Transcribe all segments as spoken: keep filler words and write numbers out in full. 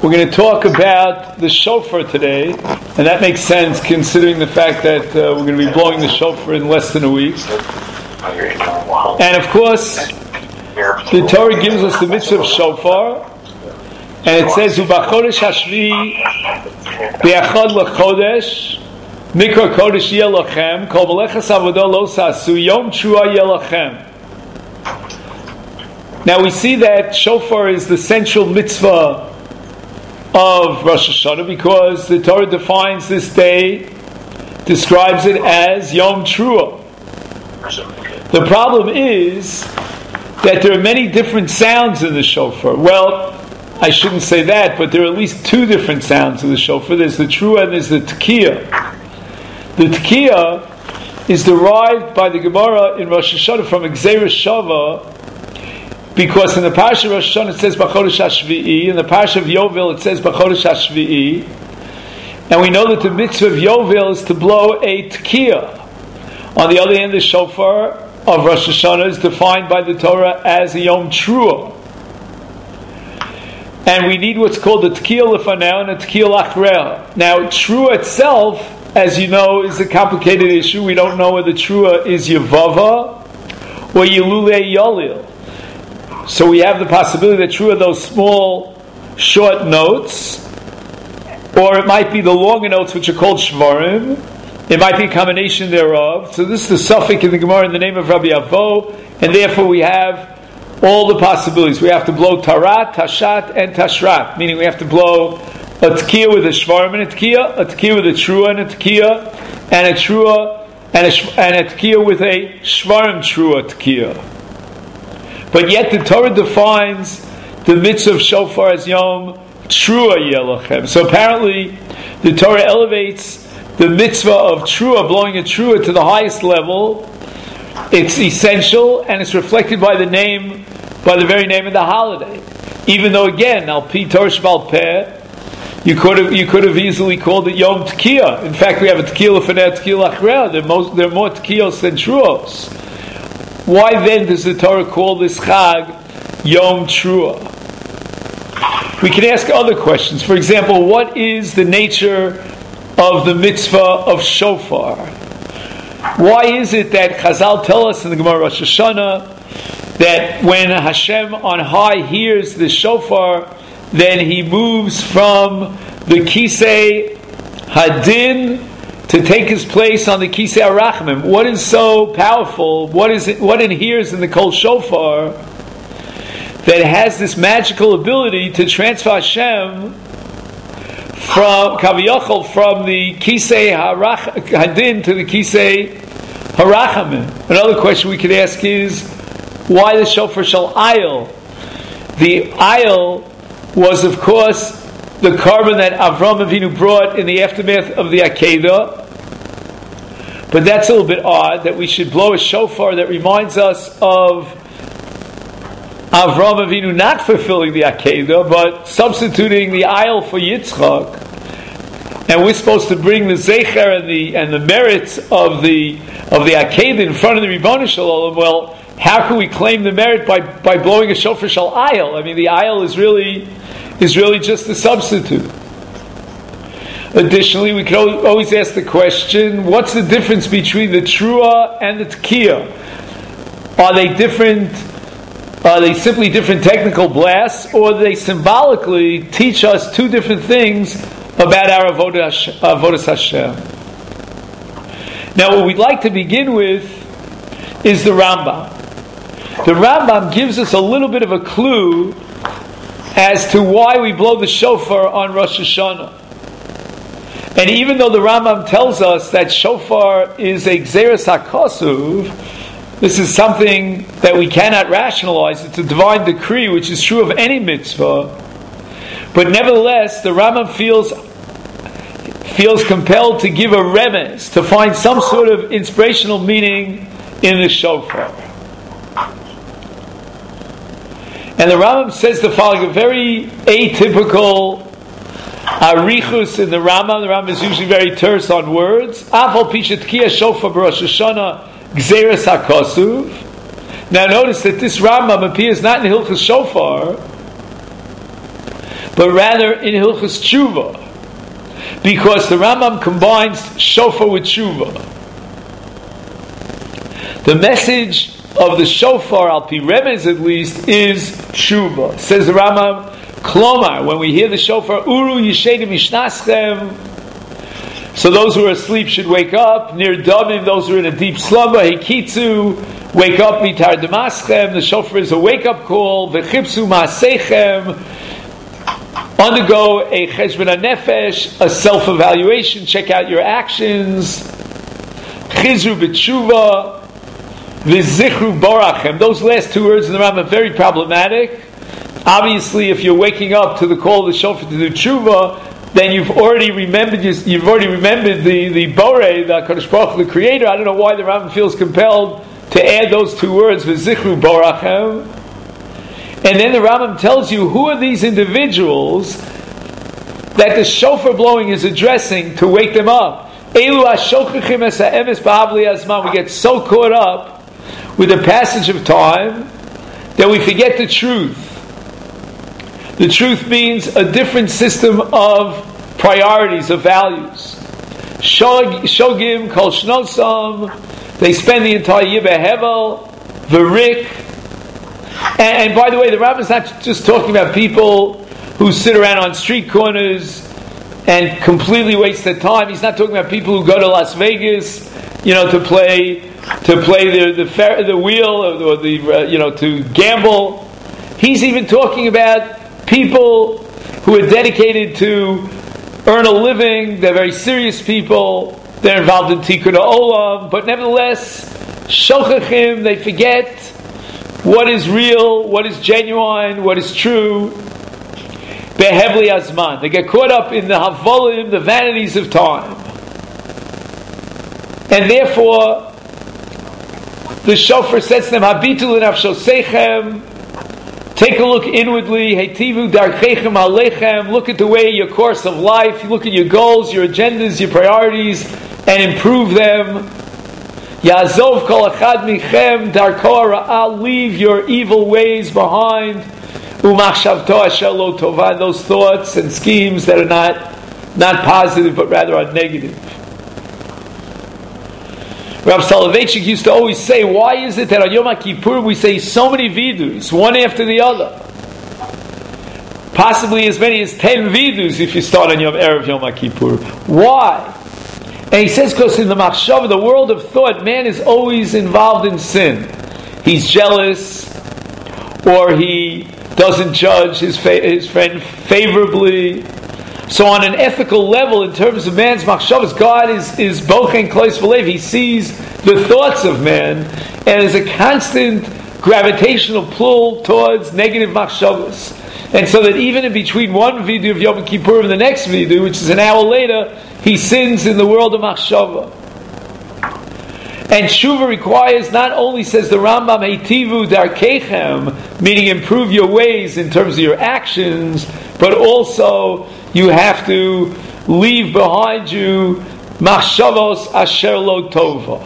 We're going to talk about the shofar today, and that makes sense considering the fact that uh, we're going to be blowing the shofar in less than a week. And of course, the Torah gives us the mitzvah of shofar, and it says, "U'bachodesh hashvi bi'achad l'chodesh mikra kodesh yeh lachem kol melechas avodah lo sasu yom trua yeh lachem." Now we see that shofar is the central mitzvah of Rosh Hashanah because the Torah defines this day, describes it as Yom Trua. The problem is that there are many different sounds in the shofar. Well, I shouldn't say that, but there are at least two different sounds in the shofar. There's the Trua and there's the Tekiah. The Tekiah is derived by the Gemara in Rosh Hashanah from Gzeira Shava, because in the Parsha of Rosh Hashanah it says B'chodesh HaShvi'i, in the Parsha of Yovel it says B'chodesh HaShvi'i, and we know that the mitzvah of Yovel is to blow a Tekiah. On the other hand, the shofar of Rosh Hashanah is defined by the Torah as a Yom Trua. And we need what's called a Tekiah Lefaneh and a Tekiah Lachreha. Now, Trua itself, as you know, is a complicated issue. We don't know whether Trua is Yevava or Yelulei Yolil. So we have the possibility that Trua are those small, short notes, or it might be the longer notes which are called Shvarim. It might be a combination thereof. So this is the suffix in the Gemara in the name of Rabbi Avo, and therefore we have all the possibilities. We have to blow Tarat, Tashat, and Tashrat, meaning we have to blow a Tekiah with a Shvarim and a Tekiah, a Tekiah with a Trua and a Tekiah, and a Trua and a, and a Tekiah with a Shvarim Trua Tekiah. But yet the Torah defines the mitzvah of shofar as Yom Trua Yeh Lachem. So apparently the Torah elevates the mitzvah of Trua, blowing a Trua, to the highest level. It's essential and it's reflected by the name, by the very name of the holiday. Even though again, Al Pi Torah Shebal Peh, you could have you could have easily called it Yom Tekiah. In fact, we have a Tekiah Lefaneh, Tekiah Lachreha. There are most there are more Tekiyos than Truos. Why then does the Torah call this Chag Yom Trua? We can ask other questions. For example, what is the nature of the mitzvah of shofar? Why is it that Chazal tell us in the Gemara Rosh Hashanah that when Hashem on high hears the shofar, then he moves from the Kisei Hadin to take his place on the Kisei HaRachmim? What is so powerful? What is it? What inheres in the Kol Shofar that has this magical ability to transfer Hashem from Kaviyachol from the Kisei Hadin to the Kisei HaRachamim? Another question we could ask is, why the shofar shall ayil? The ayil was, of course, the carbon that Avram Avinu brought in the aftermath of the Akedah. But that's a little bit odd that we should blow a shofar that reminds us of Avram Avinu not fulfilling the Akedah, but substituting the ayil for Yitzchak. And we're supposed to bring the Zecher and the and the merits of the of the Akedah in front of the Ribono Shel Olam. Well, how can we claim the merit by, by blowing a shofar shel ayil? I mean, the ayil is really is really just a substitute. Additionally, we can always ask the question, what's the difference between the Trua and the Tekiah? Are they different, are they simply different technical blasts, or do they symbolically teach us two different things about our Avodas Hashem? Now, what we'd like to begin with is the Rambam. The Rambam gives us a little bit of a clue as to why we blow the shofar on Rosh Hashanah. And even though the Rambam tells us that shofar is a Gzeras HaKosuv, this is something that we cannot rationalize. It's a divine decree, which is true of any mitzvah. But nevertheless, the Rambam feels feels compelled to give a remez, to find some sort of inspirational meaning in the shofar. And the Rambam says the following, a very atypical arichus in the Rambam. The Rambam is usually very terse on words. Afal pishat Tekiah shofar b'Rosh Hashanah gzeres hakosuv. Now notice that this Rambam appears not in Hilchos Shofar, but rather in Hilchos Tshuva, because the Rambam combines shofar with tshuva. The message of the shofar, al pi remez at least, is tshuva. Says the Rambam, Klomar, when we hear the shofar, Uru yishedim misnaschem, so those who are asleep should wake up. Nir damim, those who are in a deep slumber, hekitzu, wake up, mitar demaschem, the shofar is a wake-up call, v'chipsu ma'asechem, undergo a cheshbon hanefesh, a self-evaluation, check out your actions, chizru b'tshuva, v'zichru borachem. Those last two words in the Rambam are very problematic. Obviously, if you're waking up to the call of the shofar to do tshuva, then you've already remembered you've already remembered the the borei, the Kadosh Baruch Hu, the Creator. I don't know why the Rambam feels compelled to add those two words, v'zichru borachem. And then the Rambam tells you who are these individuals that the shofar blowing is addressing to wake them up. Elu hashochachim es ha'emes ba'avli azman. We get so caught up with the passage of time that we forget the truth. The truth means a different system of priorities, of values. Shogim kol shnosam. They spend the entire year behevel, v'rik. And, and by the way, the Rambam is not just talking about people who sit around on street corners and completely waste their time. He's not talking about people who go to Las Vegas, you know, to play to play the the, fer- the wheel or the, or the uh, you know, to gamble. He's even talking about people who are dedicated to earn a living. They're very serious people. They're involved in tikkun ha'olam, but nevertheless, shochachim, they forget what is real, what is genuine, what is true. Behevli azman. They get caught up in the havolim, the vanities of time. And therefore, the shofar says to them, Habitu l'nafshosechem, take a look inwardly, Heitivu darchechem alechem, look at the way your course of life, you look at your goals, your agendas, your priorities, and improve them. Yazov kol achad michem darko ra'ah, leave your evil ways behind. Umachshavto asher lo tova, those thoughts and schemes that are not not positive but rather are negative. Rav Soloveitchik used to always say, why is it that on Yom Kippur we say so many vidus, one after the other? Possibly as many as ten vidus if you start on Yom Erev Yom Kippur. Why? And he says, because in the machshava, the world of thought, man is always involved in sin. He's jealous, or he doesn't judge his, fa- his friend favorably. So on an ethical level, in terms of man's machshavas, God is, is bochen klois v'lev. He sees the thoughts of man, and there's a constant gravitational pull towards negative machshavas. And so that even in between one vidu of Yom Kippur and the next vidu, which is an hour later, he sins in the world of machshava. And tshuva requires, not only, says the Rambam, heitivu darkechem, meaning improve your ways in terms of your actions, but also you have to leave behind you machshavos asher lo tova,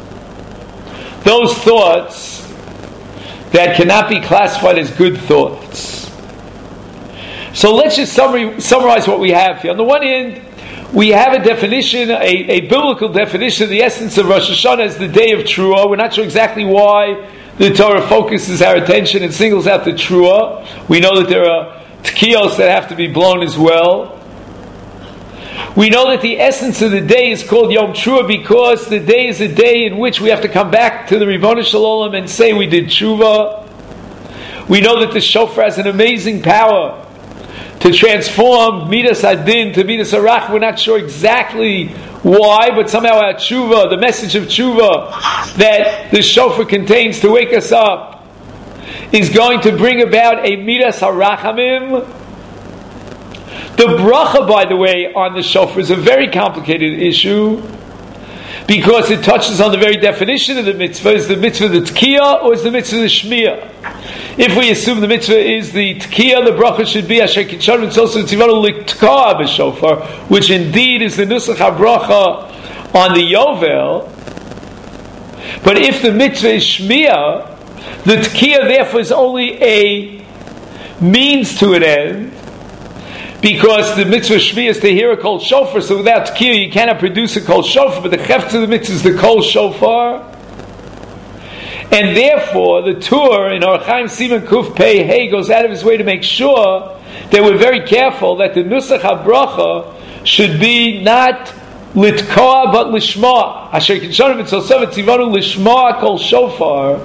those thoughts that cannot be classified as good thoughts. So let's just summary, summarize what we have here. On the one hand, we have a definition, a, a biblical definition of the essence of Rosh Hashanah as the day of Truah. We're not sure exactly why the Torah focuses our attention and singles out the Truah. We know that there are tkiyos that have to be blown as well. We know that the essence of the day is called Yom Truah because the day is a day in which we have to come back to the Ribbono Shel Olam and say we did Tshuva. We know that the shofar has an amazing power to transform Midas Adin to Midas Arach. We're not sure exactly why, but somehow our tshuva, the message of tshuva that the shofar contains to wake us up, is going to bring about a Midas Harachamim. The bracha, by the way, on the shofar is a very complicated issue because it touches on the very definition of the mitzvah. Is the mitzvah the tkiyah or is the mitzvah the shmiyah? If we assume the mitzvah is the tkiyah, the bracha should be asher kitshanu tzolso tzivanu liktkaa b'shofar, which indeed is the nusach habracha on the yovel. But if the mitzvah is shmiyah, the tkiyah therefore is only a means to an end. because the mitzvah shmi is to hear a kol shofar, so without tkiyah you cannot produce a kol shofar, but the chefetz of the mitzvah is the kol shofar. And therefore, the Tur in Orach Chaim Siman Kuf Pei Hey goes out of his way to make sure that we're very careful that the Nusach HaBracha should be not litkoa but lishma. Asher Kinshonim Mitzvah Tzivanu lishma kol shofar.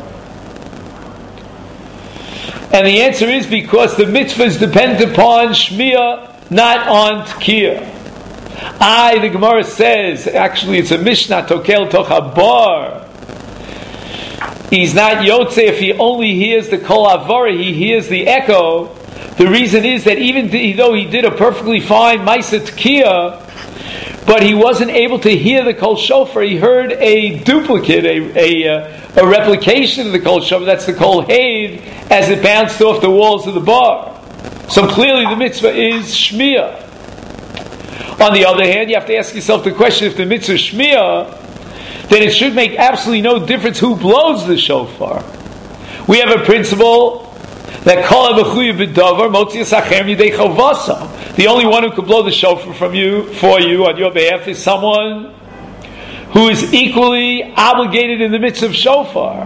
And the answer is because the mitzvah is dependent upon shmiyah, not on tkiyah. I, the Gemara says, actually it's a Mishnah, tokel toch habar. He's not yotze if he only hears the kol avara, he hears the echo. The reason is that even though he did a perfectly fine Maisa Tkiyah, but he wasn't able to hear the kol shofar, he heard a duplicate, a, a, a replication of the kol shofar, that's the kol haid, as it bounced off the walls of the bar. So clearly the mitzvah is shmiyah. On the other hand, you have to ask yourself the question, if the mitzvah is shmiyah, then it should make absolutely no difference who blows the shofar. We have a principle that kol hamechuyev b'davar motzias achem yidei chavasa. The only one who could blow the shofar from you, for you, on your behalf, is someone who is equally obligated in the midst of shofar.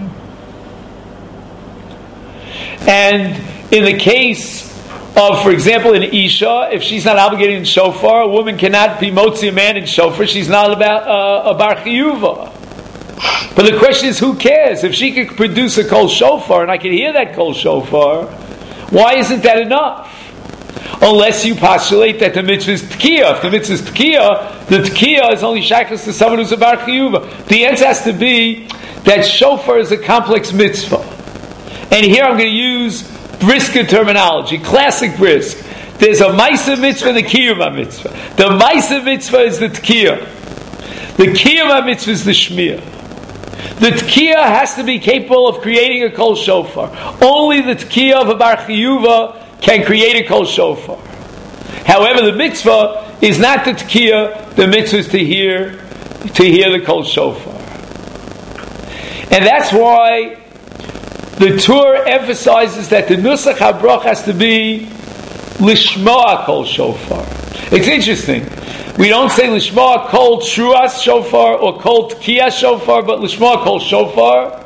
And in the case of, for example, an Isha, if she's not obligated in shofar, a woman cannot be motzi a man in shofar, she's not about uh, a bar chiyuva. But the question is, who cares? If she could produce a kol shofar, and I can hear that kol shofar, why isn't that enough? Unless you postulate that the mitzvah is tkiyah. If the mitzvah is tkiyah, the tkiyah is only shaklas to someone who's a bar chiyuva. The answer has to be that shofar is a complex mitzvah. And here I'm going to use brisker terminology, classic brisk. There's a Maisa mitzvah and a Kiyuma mitzvah. The Maisa mitzvah is the Tkiyah. The Kiyuma mitzvah is the Shmiyah. The Tkiyah has to be capable of creating a kol shofar. Only the Tkiyah of a bar chiyuva can create a kol shofar. However, the mitzvah is not the Tkiyah, the mitzvah is to hear, to hear the kol shofar. And that's why the Tur emphasizes that the Nusach HaBrach has to be Lishma Kol Shofar. It's interesting. We don't say Lishma Kol Truas Shofar or Kol Tkiyah Shofar, but Lishma Kol Shofar.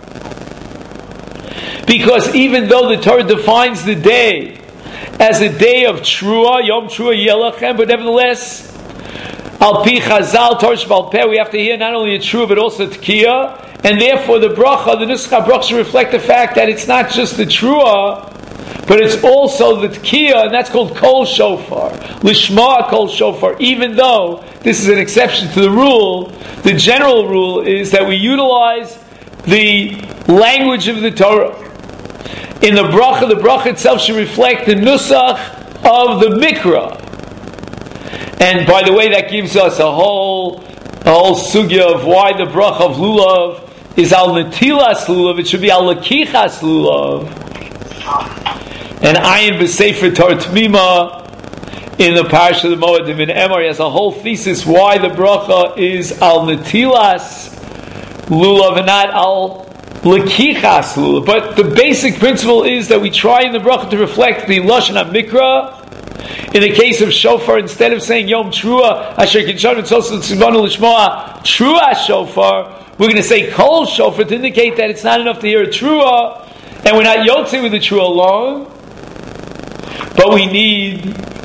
Because even though the Torah defines the day as a day of Trua, Yom Trua Yelachem, but nevertheless, Al Pi Chazal, Torah Shebal Peh, we have to hear not only a Trua but also Tkiyah. And therefore the bracha, the Nusach HaBrach should reflect the fact that it's not just the Trua, but it's also the Tkiyah, and that's called Kol Shofar. Lishma Kol Shofar. Even though this is an exception to the rule, the general rule is that we utilize the language of the Torah. In the bracha, the bracha itself should reflect the Nusach of the Mikra. And by the way, that gives us a whole, a whole sugya of why the bracha of Lulav is al netilas lulav. It should be al lakichas lulav. And Ayin b'sefer Torah Tmima in the Parsha of the Moedim in Emor has a whole thesis why the bracha is al netilas lulav and not al lakichas lulav. But the basic principle is that we try in the bracha to reflect the lashon hamikra. In the case of shofar, instead of saying Yom Trua Asher Kinshonim Mitzvah Tzivanu Lishma Trua Shofar, we're going to say Kol Shofar to indicate that it's not enough to hear a Trua, and we're not Yotze with the Trua alone, but we need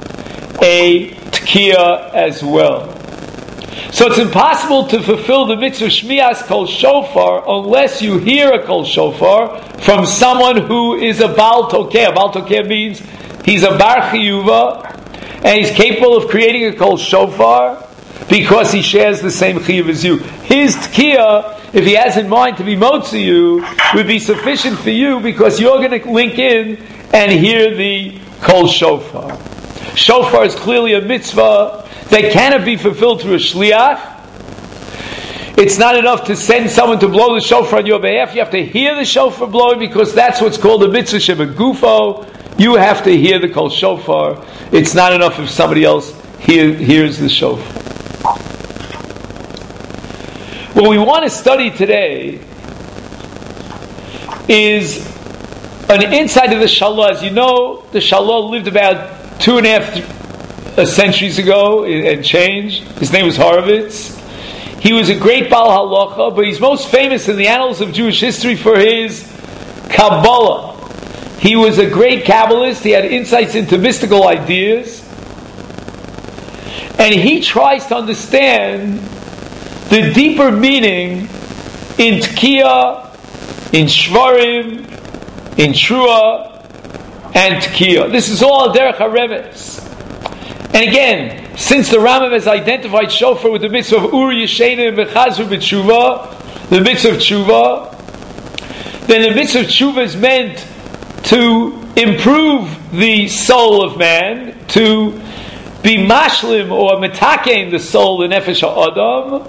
a Tkiyah as well. So it's impossible to fulfill the mitzvah Shmias Kol Shofar unless you hear a Kol Shofar from someone who is a Baal Tokeh. Baal Tokeh means he's a Bar Chiyuva, and he's capable of creating a Kol Shofar because he shares the same Chiyuv as you. His Tkiyah, if he has in mind to be Motzi you, would be sufficient for you because you're going to link in and hear the Kol Shofar. Shofar is clearly a mitzvah that cannot be fulfilled through a Shliach. It's not enough to send someone to blow the shofar on your behalf. You have to hear the shofar blowing because that's what's called a mitzvah shebegufo. You have to hear the kol shofar. It's not enough if somebody else hear, hears the shofar. What we want to study today is an insight of the Shalah. As you know, the Shalah lived about two and a half, uh, centuries ago and changed. His name was Horowitz. He was a great Baal Halacha, but he's most famous in the annals of Jewish history for his Kabbalah. He was a great Kabbalist. He had insights into mystical ideas. And he tries to understand the deeper meaning in Tkiya, in Shvarim, in Trua, and Tkiya. This is all Derech HaRemes. And again, since the Rambam has identified shofar with the mitzvah of Ur Yeshena and Bechazru B'Tshuva, the mitzvah of Tshuva, then the mitzvah of Tshuva is meant to improve the soul of man, to be mashlim or metakein the soul, the nefesh ha'adam.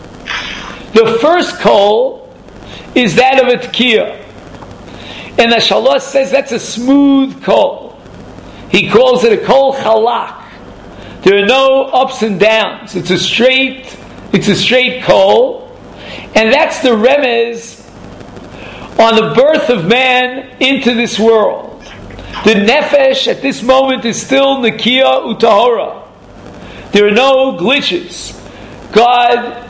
The first kol is that of a Tkiya. And the Shalosh says that's a smooth kol. He calls it a kol chalak. There are no ups and downs. It's a straight, it's a straight kol, and that's the remez on the birth of man into this world. The nefesh at this moment is still nekiya utahora. There are no glitches. God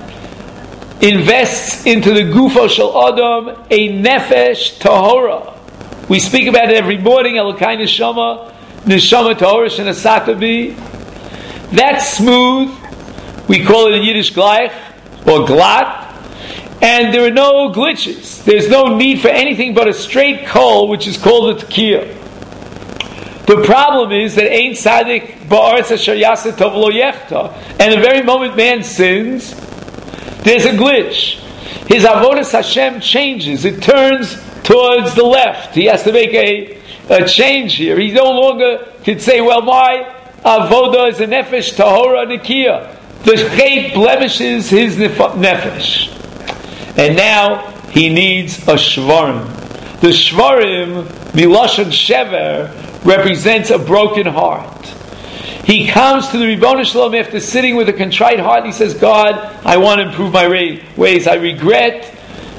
invests into the gufo shel adam a nefesh tahora. We speak about it every morning. Elokai neshama, neshama tahora shenasata bi. That's smooth. We call it in Yiddish gleich or glatt, and there are no glitches. There's no need for anything but a straight kol, which is called a tkiya. The problem is that ein tzaddik ba'aretz asher yaseh tov lo yechta, and the very moment man sins, there's a glitch. His avodas Hashem changes. It turns towards the left. He has to make a, a change here. He no longer can say, well, my avoda is a nefesh tahora nikiya. The chet blemishes his nefesh. And now he needs a shvarim. The shvarim, milashon shever, represents a broken heart. He comes to the Ribbono Shel Olam after sitting with a contrite heart and he says, God, I want to improve my ways. I regret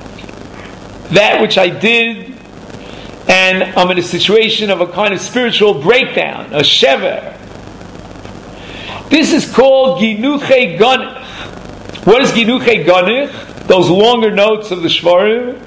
that which I did, and I'm in a situation of a kind of spiritual breakdown, a shever. This is called Ginuchei Ganich. What is Ginuchei Ganich? Those longer notes of the Shvarim.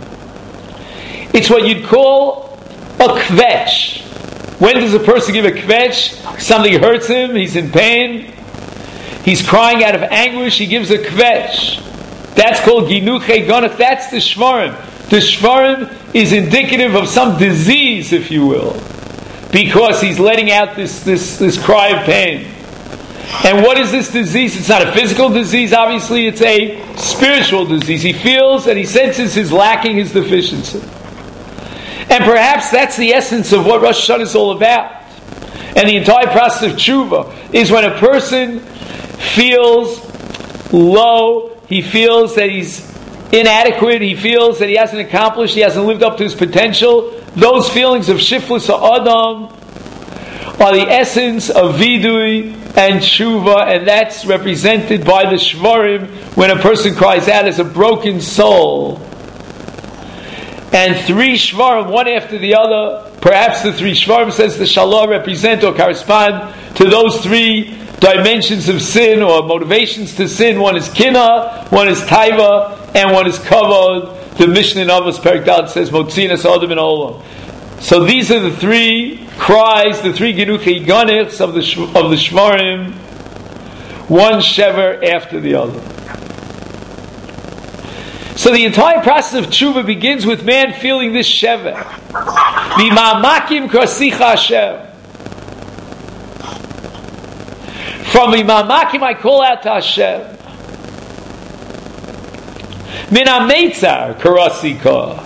It's what you'd call a kvetch. When does a person give a kvetch? Something hurts him, he's in pain, he's crying out of anguish, he gives a kvetch. That's called Ginuchei Ganich. That's the Shvarim. The Shvarim is indicative of some disease, if you will, because he's letting out this, this, this cry of pain. And what is this disease? It's not a physical disease, obviously, it's a spiritual disease. He feels and he senses his lacking, his deficiency. And perhaps that's the essence of what Rosh Hashanah is all about. And the entire process of tshuva is when a person feels low, he feels that he's inadequate, he feels that he hasn't accomplished, he hasn't lived up to his potential. Those feelings of shiflus ha'adam are the essence of vidui and tshuva, and that's represented by the shvarim when a person cries out as a broken soul. And three shvarim, one after the other, perhaps the three shvarim, says the shalah, represent or correspond to those three dimensions of sin or motivations to sin. One is kina, one is taiva, and one is kavod. The Mishnah in Avos Perek Daled says motzinas adam in olam. So these are the three cries, the three Ginuchei Ganichs of the of the Shvarim, one shever after the other. So the entire process of tshuva begins with man feeling this shever. Mimamakim krasicha Hashem. From Mimamakim I call out to Hashem. Min ha-meitzar karasika.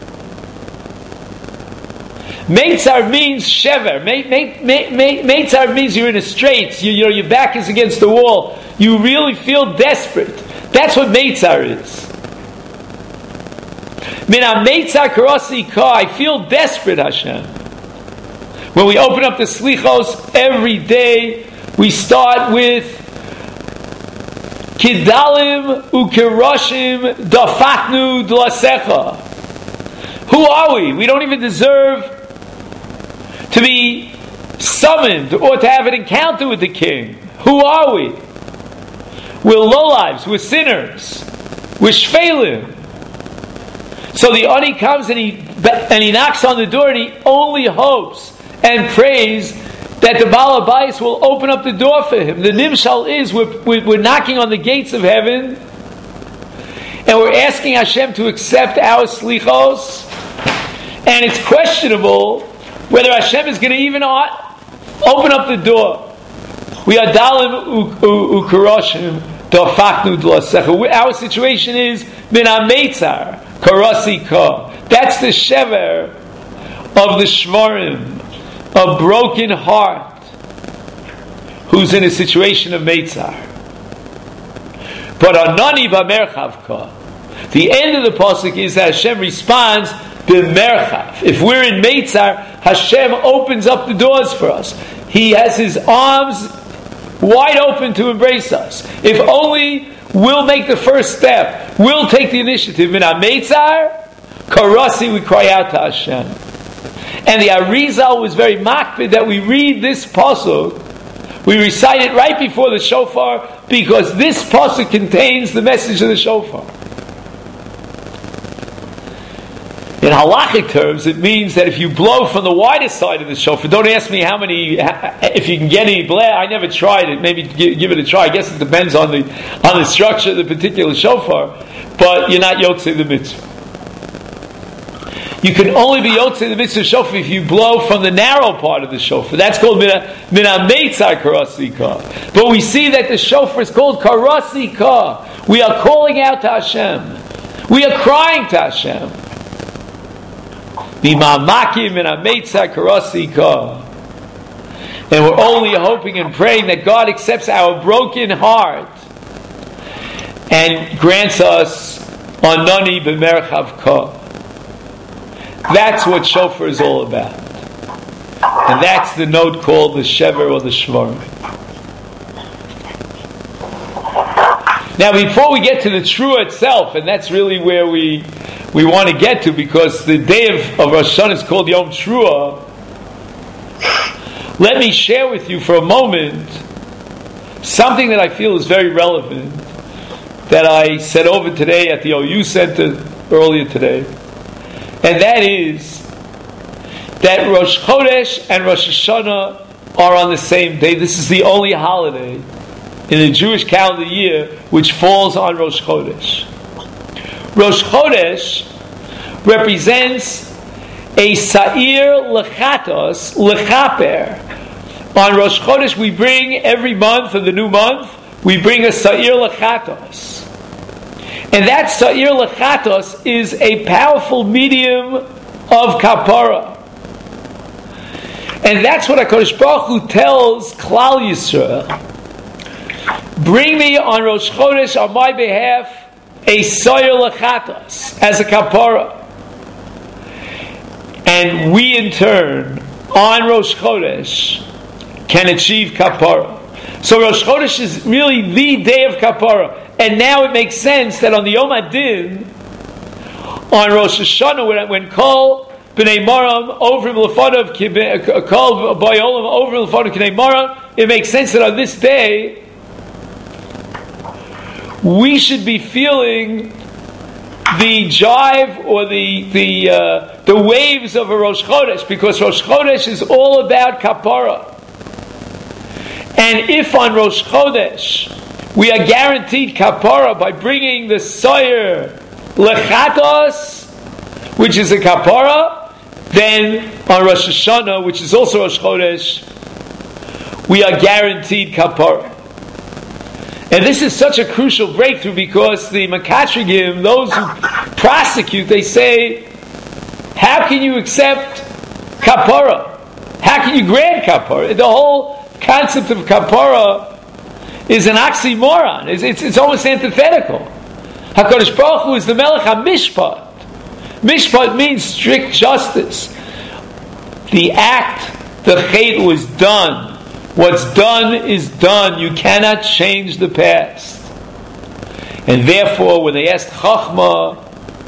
Meitzar means shever. Meitzar means you're in a straits. You, you know, your back is against the wall. You really feel desperate. That's what meitzar is. Min ha-meitzar karasika. I feel desperate, Hashem. When we open up the slichos every day, we start with Kidalim ukeroshim dafatnu dlasecha. Who are we? We don't even deserve to be summoned or to have an encounter with the king. Who are we? We're lowlives, we're sinners, we're shvelim. So the Ani comes and he and he knocks on the door and he only hopes and prays that the Baal Habayis will open up the door for him. The Nimshal is we're, we're knocking on the gates of heaven and we're asking Hashem to accept our slichos, and it's questionable whether Hashem is going to even open up the door. We are dalim ukaroshim dafachnu dlasecha. Our situation is min hametzar karasi ka. That's the shever of the shvarim, a broken heart, who's in a situation of meitzar. But anani b'merchavka. The end of the pasuk is that Hashem responds b'merchav. If we're in meitzar, Hashem opens up the doors for us. He has His arms wide open to embrace us. If only we'll make the first step, we'll take the initiative. Min ha-meitzar, karasi, we cry out to Hashem. And the Arizal was very makpid that we read this pasuk. We recite it right before the shofar because this pasuk contains the message of the shofar. In halachic terms, it means that if you blow from the widest side of the shofar, don't ask me how many, if you can get any blast. I never tried it. Maybe give it a try. I guess it depends on the on the structure of the particular shofar. But you're not yotzei the mitzvah. You can only be yotzei the mitzvah shofar if you blow from the narrow part of the shofar. That's called min ha-meitzar karasi ka. But we see that the shofar is called karasi ka. We are calling out to Hashem. We are crying to Hashem. And we're only hoping and praying that God accepts our broken heart and grants us anani b'merchav ka. That's what shofar is all about. And that's the note called the shever or the shvarim. Now before we get to the trua itself, and that's really where we we want to get to, because the day of, of Rosh Hashanah is called Yom Trua, let me share with you for a moment something that I feel is very relevant that I said over today at the O U Center earlier today. And that is that Rosh Chodesh and Rosh Hashanah are on the same day. This is the only holiday in the Jewish calendar year which falls on Rosh Chodesh. Rosh Chodesh represents a Sa'ir Lechatos Lechaper. On Rosh Chodesh we bring every month of the new month, we bring a Sa'ir Lechatos. And that Sa'ir Lechatos is a powerful medium of Kapara. And that's what HaKadosh Baruch Hu tells Klal Yisrael. Bring me on Rosh Chodesh on my behalf a Sa'ir Lechatos as a Kapara. And we in turn, on Rosh Chodesh, can achieve Kapara. So Rosh Chodesh is really the day of Kapara. And now it makes sense that on the Yom Adin, on Rosh Hashanah, when, when Kol B'nei Maram Ovrim L'Fanav, Kol B'Olam Ovrim L'Fanav B'nei Maram, it makes sense that on this day, we should be feeling the jive or the the uh, the waves of a Rosh Chodesh, because Rosh Chodesh is all about Kapara. And if on Rosh Chodesh we are guaranteed Kapara by bringing the Sa'ir Lechatos, which is a Kapara, then on Rosh Hashanah, which is also Rosh Chodesh, we are guaranteed Kapara. And this is such a crucial breakthrough because the Makatrigim, those who prosecute, they say, how can you accept Kapara? How can you grant Kapara? The whole concept of Kapara is an oxymoron. It's, it's, it's almost antithetical. HaKadosh Baruch Hu is the Melech HaMishpat. Mishpat means strict justice. The act, the chet was done. What's done is done. You cannot change the past. And therefore, when they asked Chachma,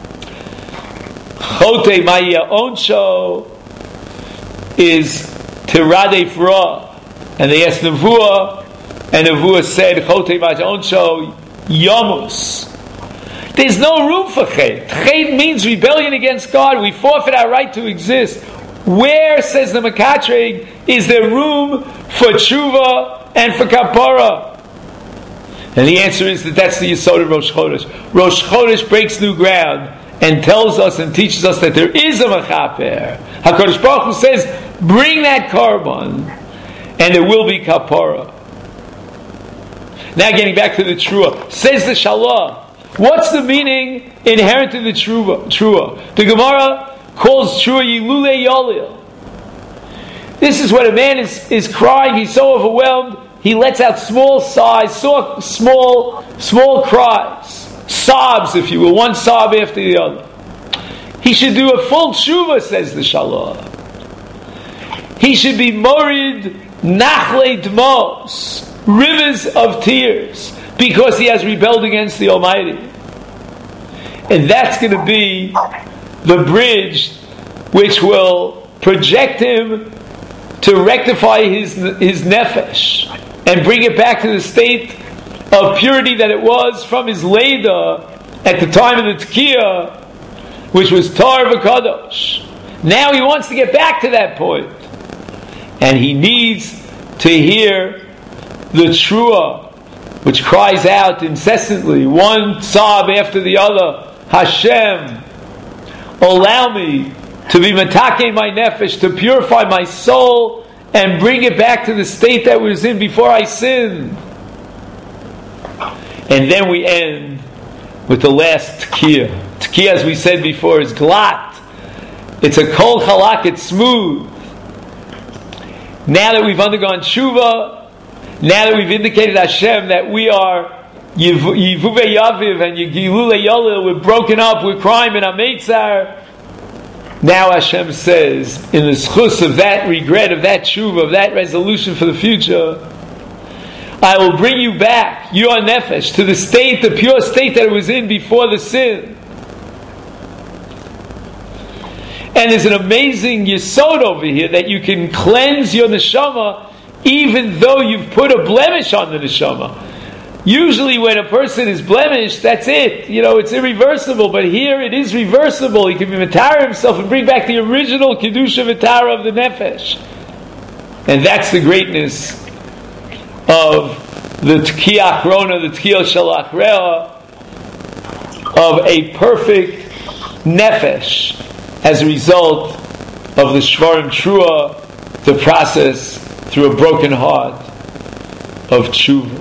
Chote Maya Onsho, is to Radef Ra. And they asked Nevuah, and Nevuah said, Chotei V'Onsho Yamus. There's no room for Chet. Chet means rebellion against God. We forfeit our right to exist. Where, says the Mekatreg, is there room for tshuva and for kapara? And the answer is that that's the Yesod of Rosh Chodesh. Rosh Chodesh breaks new ground and tells us and teaches us that there is a mechaper. HaKadosh Baruch Hu says, bring that korban, and there will be kapara. Now getting back to the Trua. Says the Shalah, what's the meaning inherent in the Trua? Trua. The Gemara calls Trua Yilule Yolil. This is when a man is, is crying, he's so overwhelmed, he lets out small sighs, so, small, small cries, sobs, if you will, one sob after the other. He should do a full tshuva, says the Shalah. He should be morid nachle dmos, rivers of tears, because he has rebelled against the Almighty. And that's going to be the bridge which will project him to rectify his, his nefesh and bring it back to the state of purity that it was from his Leda at the time of the Tekiah, which was Tar v'Kadosh. Now he wants to get back to that point. And he needs to hear the Trua, which cries out incessantly, one sob after the other, Hashem, allow me to be matake my nefesh, to purify my soul and bring it back to the state that it was in before I sinned. And then we end with the last Tekiah. Tekiah, as we said before, is glat. It's a kol chalak, it's smooth. Now that we've undergone tshuva, now that we've indicated Hashem that we are Yivuve Yaviv and Yigilule Yolil, we're broken up, we're crying in Ametzar. Now Hashem says, in the schus of that regret, of that tshuva, of that resolution for the future, I will bring you back, your nefesh, to the state, the pure state that it was in before the sin. And there's an amazing yesod over here that you can cleanse your neshama even though you've put a blemish on the neshama. Usually when a person is blemished, that's it. You know, it's irreversible. But here it is reversible. He can be matara himself and bring back the original kedusha matara of the nefesh. And that's the greatness of the Tekiah Achrona, the Tekiah Shel Achreah, of a perfect nefesh as a result of the Shvarim Trua, the process through a broken heart of tshuva.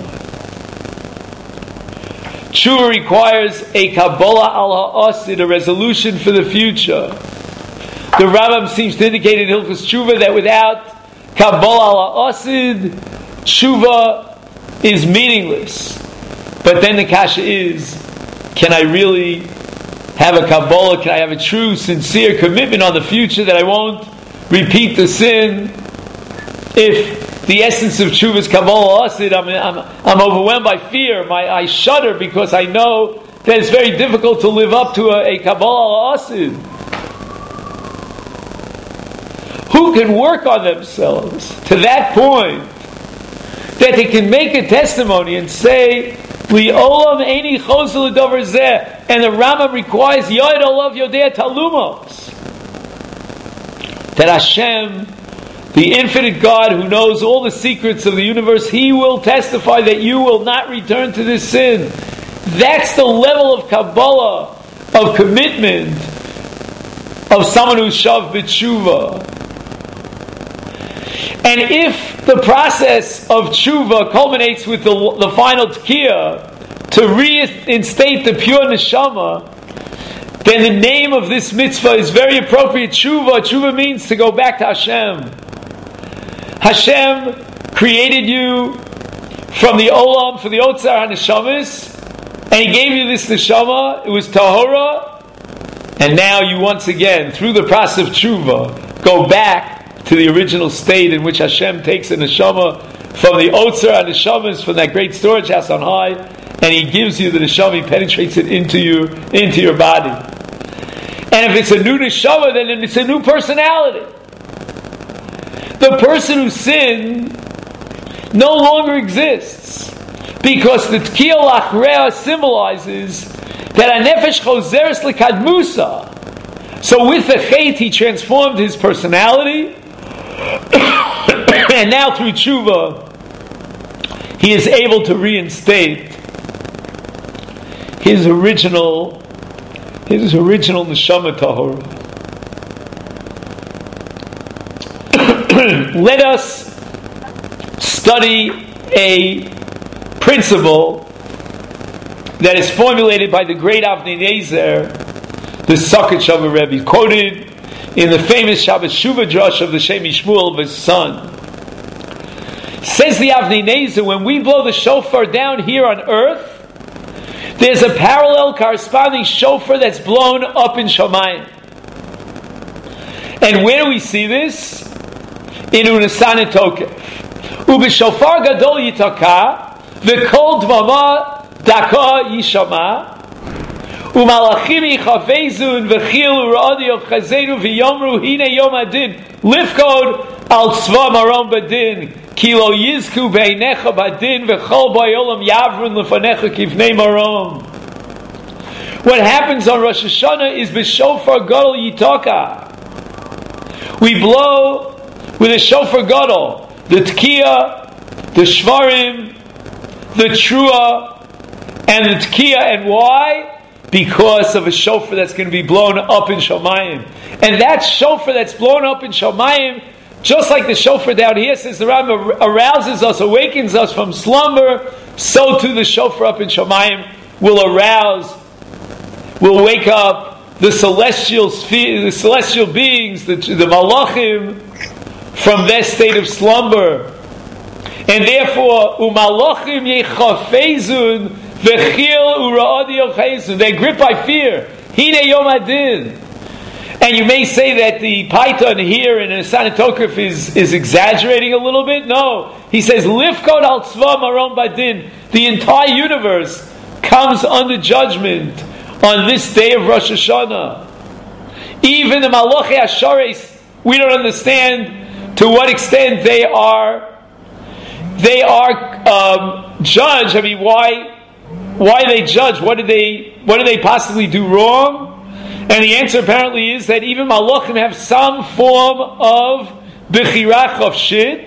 Tshuva requires a Kabbalah al ha'asid, a resolution for the future. The Rambam seems to indicate in Hilchos Tshuva that without Kabbalah al ha'asid, tshuva is meaningless. But then the kasha is, can I really have a Kabbalah? Can I have a true, sincere commitment on the future that I won't repeat the sin? If the essence of tshuva is Kabbalah Asid, I'm, I'm, I'm overwhelmed by fear. My, I shudder because I know that it's very difficult to live up to a, a Kabbalah Asid. Who can work on themselves to that point that they can make a testimony and say, Li'olam eini chozel l'davar zeh, and the Rambam requires Yod olav yodei talumos, that Hashem, the infinite God who knows all the secrets of the universe, He will testify that you will not return to this sin. That's the level of Kabbalah, of commitment, of someone who's shav b'tshuva. And if the process of tshuva culminates with the, the final Tekiah, to reinstate the pure neshama, then the name of this mitzvah is very appropriate. Tshuva. Tshuva means to go back to Hashem. Hashem created you from the olam, from the otzar haneshamis, and He gave you this neshama. It was tahora, and now you once again, through the process of tshuva, go back to the original state in which Hashem takes a neshama from the otzar haneshamis, from that great storage house on high, and He gives you the neshama. He penetrates it into you, into your body. And if it's a new neshama, then it's a new personality. the person who sinned no longer exists. Because the Tkiya L'Achreya symbolizes that a nefesh chozeres lekadmusa. So with the Chet, he transformed his personality, and now through tshuva, he is able to reinstate his original, his original neshama tahora. Let us study a principle that is formulated by the great Avnei Nezer, the Socket Shabbat Rebbe, quoted in the famous Shabbat Shuvah Drush of the Shem Yishmuel of his son. Says the Avnei Nezer, when we blow the shofar down here on earth, there's a parallel corresponding shofar that's blown up in Shamayim. And where do we see this? In Unesan Tokef. Ubishofar gadol yitaka, v'kol dvama daka yishama, umalachim yichavezun v'chil uradi of chazenu v'yomru hine yom adin, lifkod al tzva marom badin, kilo yizku beinecha badin v'chol bayolam yavrun lefanecha kivnei marom. What happens on Rosh Hashanah is b'shofar gadol yitaka. We blow with a shofar gadol, the tkiya, the shvarim, the trua, and the tkiya. And why? Because of a shofar that's going to be blown up in Shamayim. And that shofar that's blown up in Shamayim, just like the shofar down here, says the Rambam, arouses us, awakens us from slumber, so too the shofar up in Shamayim will arouse, will wake up the celestial sphere, the celestial beings, the, the malachim, from their state of slumber. And therefore, umalachim yechafezun v'chil uraadi yochezun. They grip by fear. Hine yom adin. And you may say that the Python here in Unesan Tokef is, is exaggerating a little bit. No. He says, lifkod al tzva marom badin. The entire universe comes under judgment on this day of Rosh Hashanah. Even the Malachi Ashares, we don't understand to what extent they are they are um, judged. I mean, why why they judge? What did they what did they possibly do wrong? And the answer apparently is that even Malachim have some form of bechirach of shit,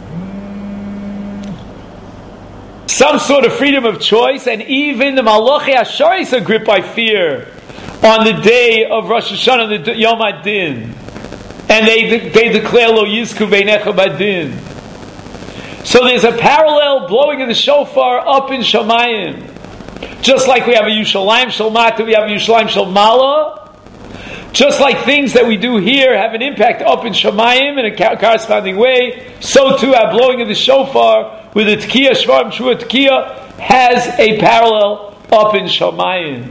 some sort of freedom of choice, and even the Malachi Asharis are gripped by fear on the day of Rosh Hashanah, the Yom Adin. And they they declare lo yizku beinecha badin. So there's a parallel blowing of the shofar up in Shamayim. Just like we have a Yushalayim Shel Mata, we have a Yushalayim Shel Mala. Just like things that we do here have an impact up in Shamayim in a corresponding way, so too our blowing of the shofar with the Tkiya, Shvarim, Trua Tkiya, has a parallel up in Shamayim.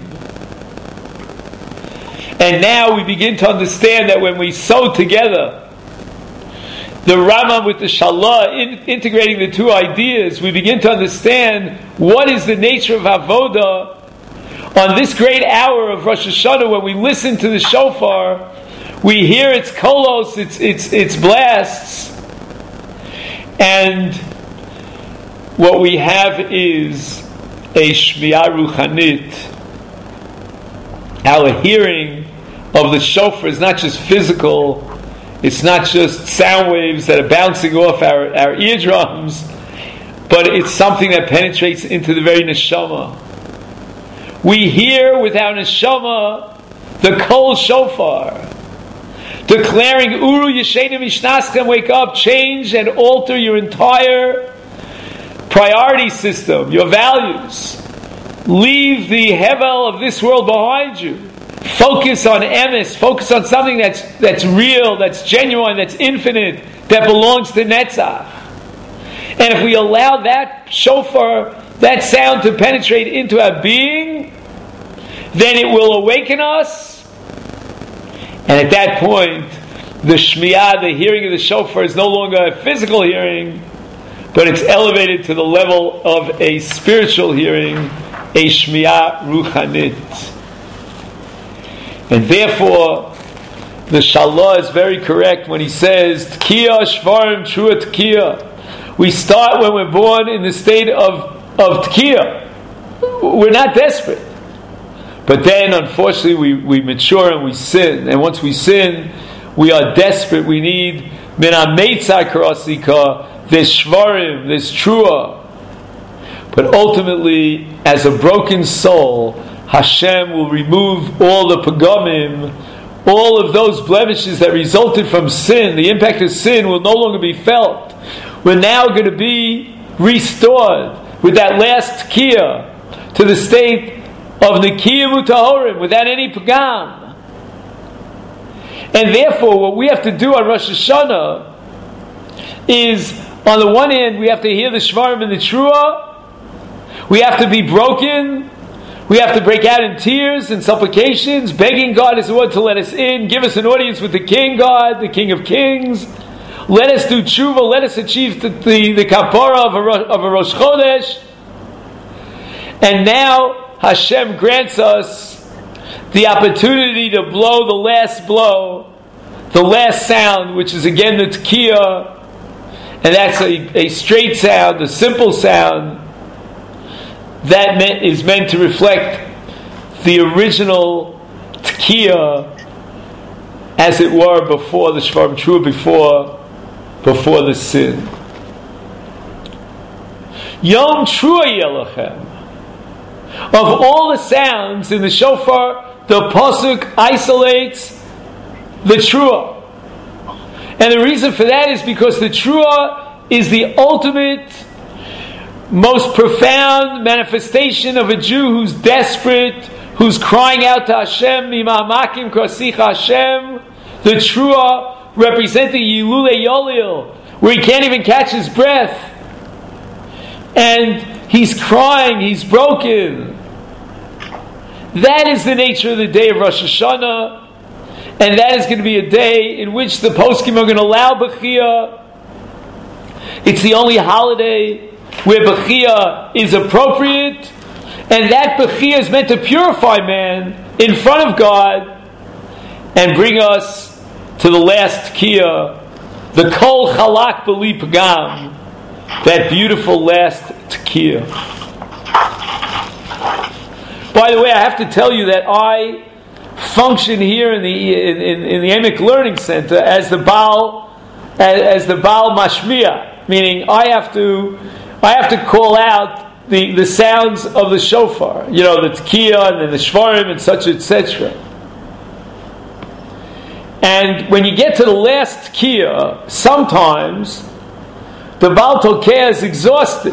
And now we begin to understand that when we sew together the Rambam with the Shalah, in, integrating the two ideas, we begin to understand what is the nature of Avodah on this great hour of Rosh Hashanah. When we listen to the shofar, we hear its kolos, its its its blasts, and what we have is a shmiya ruchanit. Our hearing of the shofar is not just physical, it's not just sound waves that are bouncing off our, our eardrums, but it's something that penetrates into the very neshama. We hear with our neshama the kol shofar, declaring, Uru Yeshena Mishnaschem, wake up, change and alter your entire priority system, your values. Leave the hevel of this world behind you. Focus on emes. Focus on something that's that's real, that's genuine, that's infinite, that belongs to Netzach. And if we allow that shofar, that sound to penetrate into our being, then it will awaken us. And at that point, the shmiyah, the hearing of the shofar, is no longer a physical hearing, but it's elevated to the level of a spiritual hearing, a shmiyah ruchanit. And therefore, the Shalah is very correct when he says, Tkiya Shvarim Trua Tkiya. We start when we're born in the state of, of Tkiya. We're not desperate. But then, unfortunately, we, we mature and we sin. And once we sin, we are desperate. We need Min HaMeitzah Karasika, this Shvarim, this Trua. But ultimately, as a broken soul, Hashem will remove all the Pagamim, all of those blemishes that resulted from sin. The impact of sin will no longer be felt. We're now going to be restored with that last Tkiya to the state of Nikiyah Mutahorim without any Pagam. And therefore, what we have to do on Rosh Hashanah is, on the one hand, we have to hear the Shvarim and the Trua. We have to be broken. We have to break out in tears and supplications, begging God as word to let us in, give us an audience with the King God, the King of Kings. Let us do tshuva, let us achieve the, the, the kapara of a, of a Rosh Chodesh. And now Hashem grants us the opportunity to blow the last blow, the last sound, which is again the Tkiya, and that's a, a straight sound, a simple sound, that meant, is meant to reflect the original Tkiya, as it were, before the Shvarim Trua, before, before the sin. Yom Trua Yelachem. Of all the sounds in the shofar, the pasuk isolates the Trua. And the reason for that is because the Trua is the ultimate, most profound manifestation of a Jew who's desperate, who's crying out to Hashem, Mimamakim Krasicha Hashem. The Trua representing Yilule Yolil, where he can't even catch his breath. And he's crying, he's broken. That is the nature of the day of Rosh Hashanah. And that is going to be a day in which the poskim are going to allow Bechiyah. It's the only holiday where Bechiyah is appropriate, and that Bechiyah is meant to purify man in front of God and bring us to the last Tkiyah, the Kol Chalak B'li Pagam, that beautiful last Tkiyah. By the way, I have to tell you that I function here in the in, in, in the Emek Learning Center as the Baal as, as the Baal Mashmiya, meaning I have to I have to call out the, the sounds of the shofar, you know, the Tkiyah and then the Shvarim and such, et cetera. And when you get to the last Tkiyah, sometimes the Baal Tokeh is exhausted,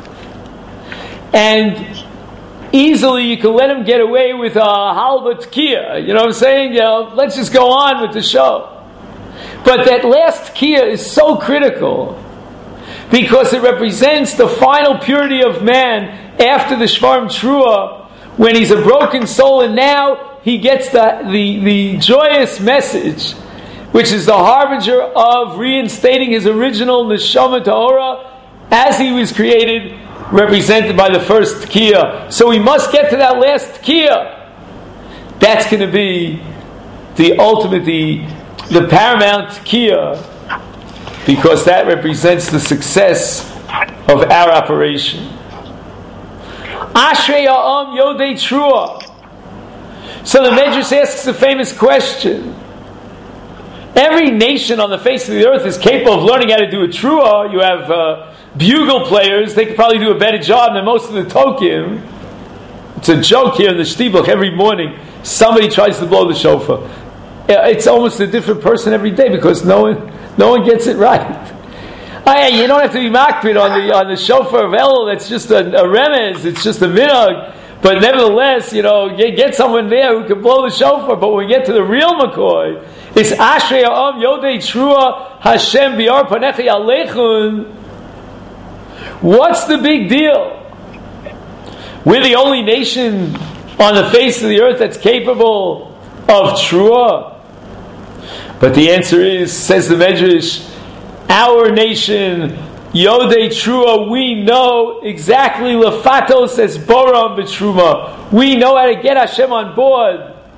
and easily you can let him get away with a halva Tkiyah. You know what I'm saying? You know, let's just go on with the show. But that last Tkiyah is so critical, because it represents the final purity of man after the Shvarim Trua, when he's a broken soul, and now he gets the, the, the joyous message, which is the harbinger of reinstating his original Neshama Tahora as he was created, represented by the first Tkiyah. So we must get to that last Tkiyah. That's going to be the ultimate, the, the paramount Tkiyah, because that represents the success of our operation. Ashrei Ha'am Yodei Trua. So the Medrash asks the famous question. Every nation on the face of the earth is capable of learning how to do a Trua. You have uh, bugle players, they could probably do a better job than most of the Tokim. It's a joke here in the Shtibach. Every morning somebody tries to blow the shofar. It's almost a different person every day, because no one No one gets it right. Oh, you don't have to be makpid on the on the shofar of Elul. That's just a, a remez. It's just a minhag. But nevertheless, you know, get, get someone there who can blow the shofar. But when we get to the real McCoy, it's Ashrei Ha'am Yodei Trua Hashem Bi'ar Panechi Alechun. What's the big deal? We're the only nation on the face of the earth that's capable of Trua. But the answer is, says the Medrash, our nation, Yodei Trua, we know exactly Lefatos as Boram B'Truma. We know how to get Hashem on board.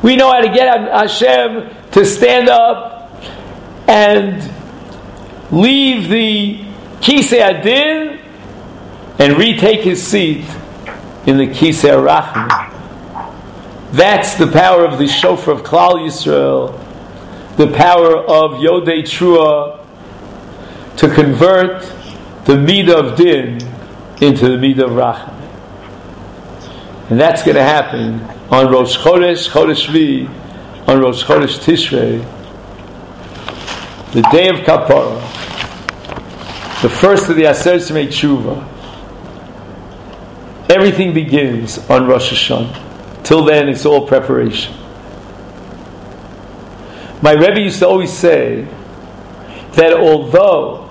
We know how to get Hashem to stand up and leave the Kisei Adin and retake his seat in the Kisei Arachim. That's the power of the Shofar of Klal Yisrael, the power of Yodei Trua to convert the Midah of Din into the Midah of Racham. And that's going to happen on Rosh Chodesh, Chodesh Shvi, on Rosh Chodesh Tishrei, the day of Kapara, the first of the Aseret Yemei Tshuva. Everything begins on Rosh Hashanah. Till then, it's all preparation. My Rebbe used to always say that although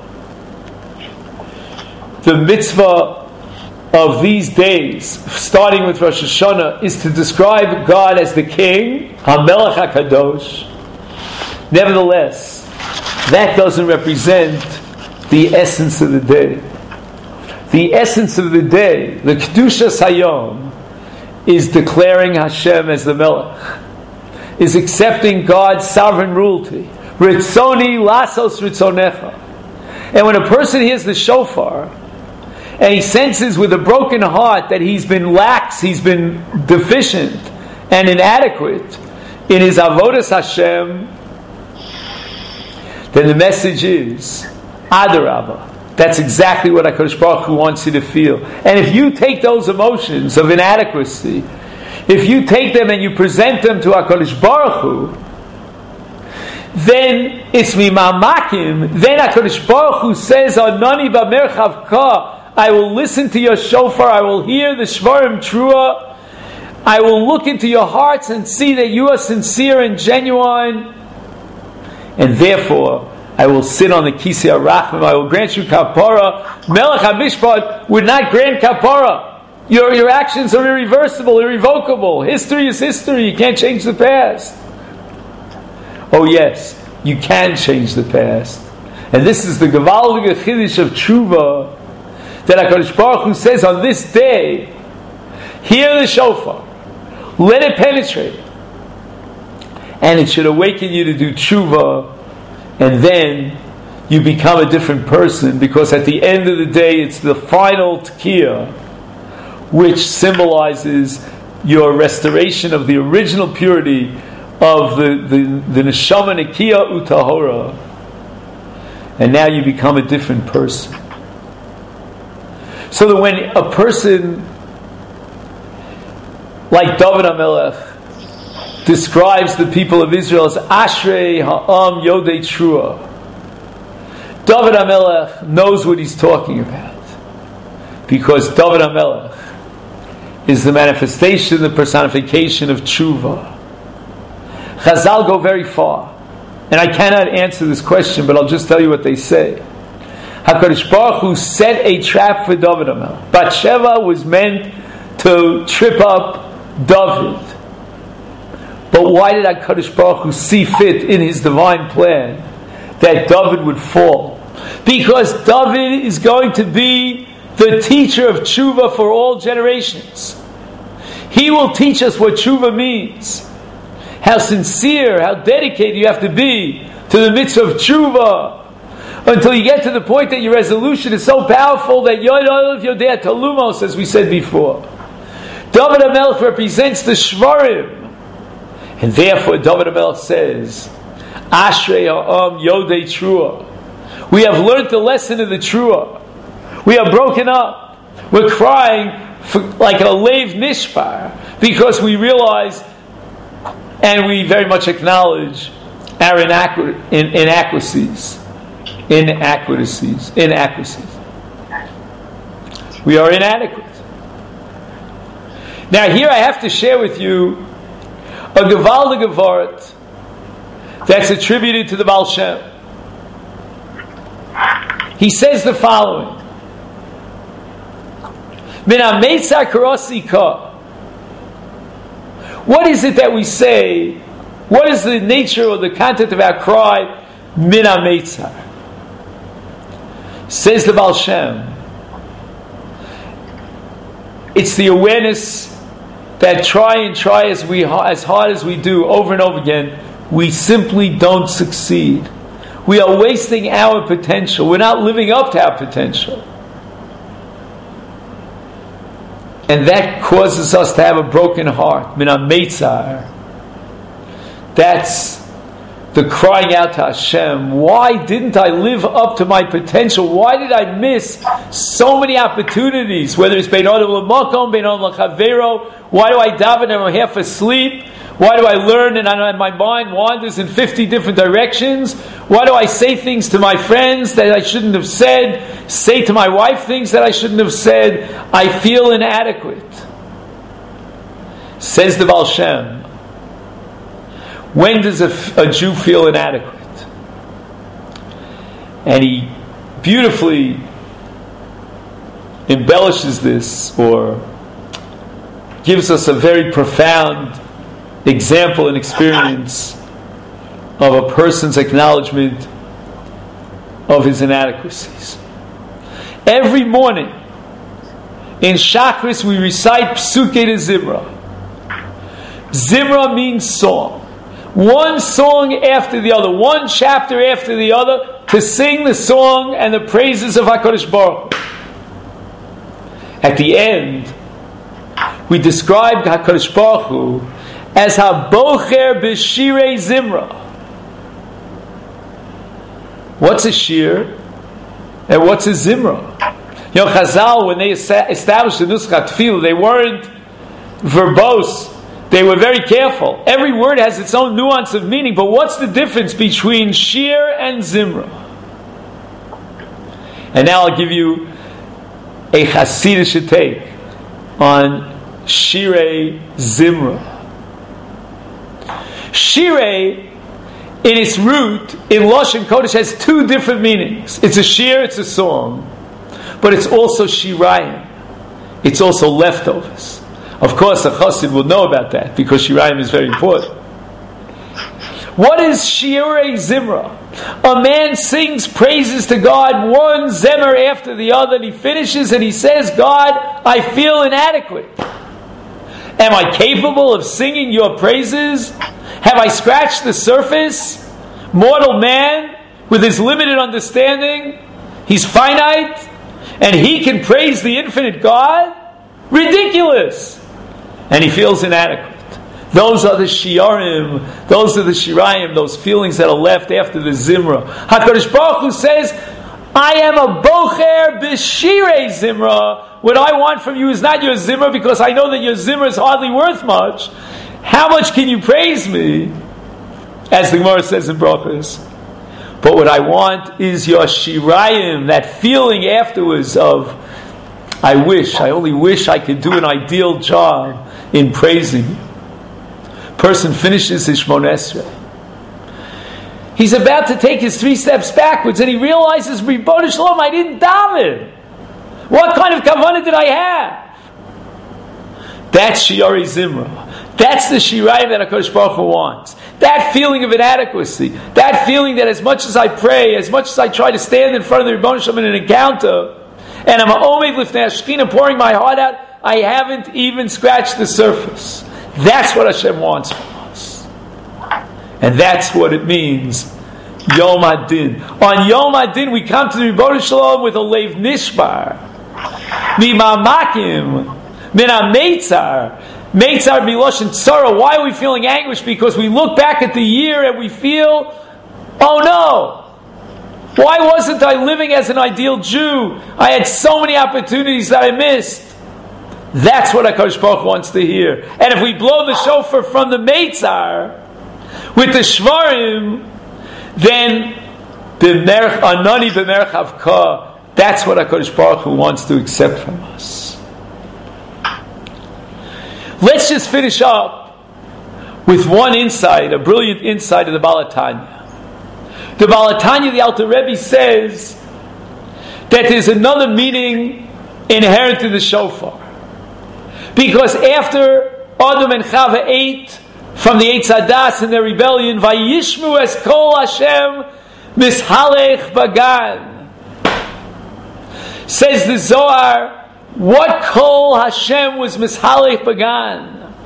the mitzvah of these days, starting with Rosh Hashanah, is to describe God as the King, HaMelech HaKadosh, nevertheless, that doesn't represent the essence of the day. The essence of the day, the Kedushas Hayom, is declaring Hashem as the Melech, is accepting God's sovereign rulety. Ritzoni lasos ritzonecha. And when a person hears the shofar, and he senses with a broken heart that he's been lax, he's been deficient and inadequate in his avodas Hashem, then the message is, Adarabah. That's exactly what HaKadosh Baruch Hu wants you to feel. And if you take those emotions of inadequacy, if you take them and you present them to HaKadosh Baruch Hu, then it's mimamakim. Then HaKadosh Baruch Hu says, Anani b'merchav ka, I will listen to your shofar, I will hear the shvarim trua, I will look into your hearts and see that you are sincere and genuine, and therefore I will sit on the Kisei HaRachmim, I will grant you kapara. Melech HaMishpat would not grant kapara. Your, your actions are irreversible, irrevocable. History is history. You can't change the past. Oh yes, you can change the past. And this is the Gevaldige Chiddush of Tshuva, that HaKadosh Baruch Hu says on this day, hear the shofar, let it penetrate, and it should awaken you to do tshuva, and then you become a different person, because at the end of the day it's the final tkiyah which symbolizes your restoration of the original purity of the, the, the neshama nekiyah utahora, and now you become a different person. So that when a person like David HaMelech describes the people of Israel as Ashrei Ha'am Yodei Trua, David HaMelech knows what he's talking about, because David HaMelech is the manifestation, the personification of Tshuva. Chazal go very far, and I cannot answer this question, but I'll just tell you what they say. HaKadosh Baruch Hu set a trap for David HaMelech. Bathsheba was meant to trip up David. But why did HaKadosh Baruch Hu see fit in his divine plan that David would fall? Because David is going to be the teacher of tshuva for all generations. He will teach us what tshuva means, how sincere, how dedicated you have to be to the mitzvah of tshuva, until you get to the point that your resolution is so powerful that Yod Olav Yodea Talumos, as we said before. David HaMelech represents the Shvarim, and therefore David HaMelech says, Ashrei Ha'am Yodei Trua. We have learned the lesson of the Trua. We are broken up. We're crying for, like a lave nishbar, because we realize and we very much acknowledge our inaccur- in- inaccuracies. Inaccuracies. Inaccuracies. We are inadequate. Now here I have to share with you a Gevaldige Vart that's attributed to the Baal Shem. He says the following: Min ha-meitzar karasi ka. What is it that we say? What is the nature or the content of our cry? Min ha-meitzar. Says the Baal Shem, it's the awareness that try and try as we as hard as we do over and over again, we simply don't succeed. We are wasting our potential. We're not living up to our potential. And that causes us to have a broken heart. Min ha-meitzar. That's the crying out to Hashem. Why didn't I live up to my potential? Why did I miss so many opportunities? Whether it's Bein Adam L'Makom, Bein Adam L'Chavero. Why do I daven and I'm half asleep? Why do I learn and I, my mind wanders in fifty different directions? Why do I say things to my friends that I shouldn't have said? Say to my wife things that I shouldn't have said? I feel inadequate. Says the Baal Shem. When does a, a Jew feel inadequate? And he beautifully embellishes this, or gives us a very profound example and experience of a person's acknowledgement of his inadequacies. Every morning in Shachris we recite Psukei de Zimra. Zimra means song. One song after the other, one chapter after the other, to sing the song and the praises of HaKadosh Baruch Hu. At the end, we described HaKadosh Baruch Hu as HaBocher B'Shirei Zimra. What's a shir? And what's a zimra? You know, Chazal, when they established the Nuschat Tefillah, they weren't verbose. They were very careful. Every word has its own nuance of meaning, but what's the difference between shir and zimra? And now I'll give you a Hasidic take on Shirei Zimra. Shirei, in its root, in Lashon Kodesh, has two different meanings. It's a shir, it's a song, but it's also shirayim. It's also leftovers. Of course, a chassid will know about that, because shirayim is very important. What is Shirei Zimra? A man sings praises to God, one zemer after the other, and he finishes and he says, God, I feel inadequate. Am I capable of singing your praises? Have I scratched the surface? Mortal man, with his limited understanding, he's finite, and he can praise the infinite God? Ridiculous! And he feels inadequate. Those are the shiurim, those are the shirayim, those feelings that are left after the zimra. HaKadosh Baruch Hu says, I am a bocher b'shirei zimra. What I want from you is not your zimra, because I know that your zimra is hardly worth much. How much can you praise me? As the Gemara says in Brachos. But what I want is your shirayim, that feeling afterwards of, I wish, I only wish I could do an ideal job in praising you. Person finishes his Shmoneh Esrei. He's about to take his three steps backwards, and he realizes, Ribono Shalom, I didn't daven. What kind of kavanah did I have? That's Shirei Zimra. That's the shirayim that HaKadosh Baruch Hu wants. That feeling of inadequacy. That feeling that as much as I pray, as much as I try to stand in front of the Ribono Shalom in an encounter, and I'm a omed lifnei Shekhinah pouring my heart out, I haven't even scratched the surface. That's what Hashem wants from us. And that's what it means, Yom Hadin. On Yom Hadin, we come to the Ribono Shalom with a leiv nishbar. Mimamakim, min ha-meitzar. Meitzar miloshin tzara. Why are we feeling anguish? Because we look back at the year and we feel, oh no, why wasn't I living as an ideal Jew? I had so many opportunities that I missed. That's what HaKadosh Baruch Hu wants to hear. And if we blow the shofar from the Meitzar with the Shvarim, then the Merch Anani b'Merch Avka, that's what HaKadosh Baruch Hu wants to accept from us. Let's just finish up with one insight, a brilliant insight of the Baal HaTanya. The Baal HaTanya, the Alter Rebbe, says that there's another meaning inherent in the shofar. Because after Adam and Chava ate from the Eitz Hadas in their rebellion, Vayishmu es kol Hashem mishalech bagan. Says the Zohar, what kol Hashem was mishalech bagan?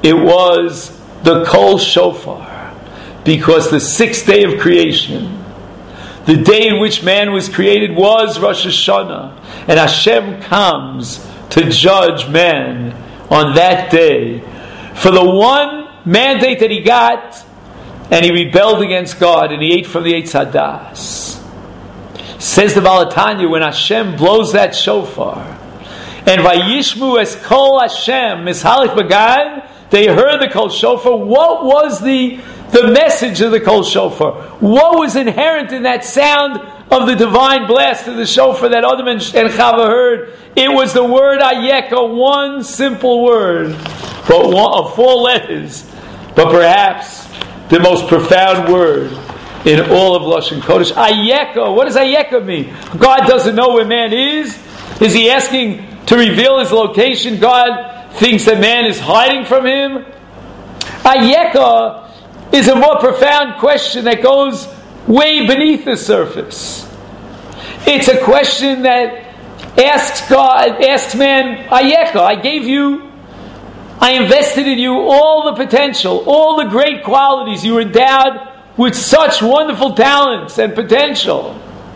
it was the Kol Shofar, because the sixth day of creation, the day in which man was created, was Rosh Hashanah, and Hashem comes to judge man on that day for the one mandate that he got, and he rebelled against God, and he ate from the Eitz Hadas. Says the Baal HaTanya, when Hashem blows that shofar, and Vayishmu es Kol Hashem Mishalik Bagan, they heard the Kol Shofar. What was the the message of the Kol Shofar? What was inherent in that sound of the divine blast of the shofar that Adam and Chava heard? It was the word Ayeka, one simple word, but one, of four letters, but perhaps the most profound word in all of Lashon Kodesh. Ayeka. What does Ayeka mean? God doesn't know where man is? Is he asking to reveal his location? God thinks that man is hiding from him? Ayeka is a more profound question that goes way beneath the surface. It's a question that asks God, asks man, Ayeka, I gave you, I invested in you all the potential, all the great qualities. You were endowed with such wonderful talents and potential.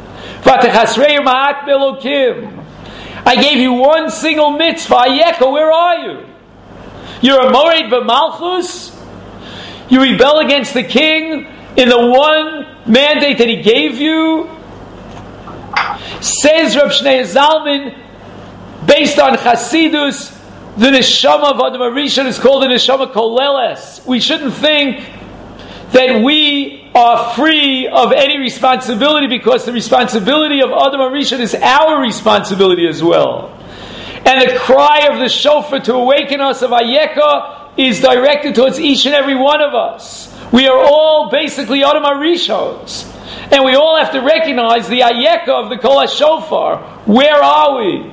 I gave you one single mitzvah, Ayeka, where are you? You're a mored b'malchus. You rebel against the king in the one mandate that he gave you. Says Reb Shnei Zalman, based on Chasidus, the neshama of Adam HaRishon is called the neshama koleles. We shouldn't think that we are free of any responsibility, because the responsibility of Adam HaRishon is our responsibility as well. And the cry of the shofar to awaken us of Ayeka is directed towards each and every one of us. We are all basically Adam HaRishons, and we all have to recognize the Ayeka of the Kol HaShofar. Where are we?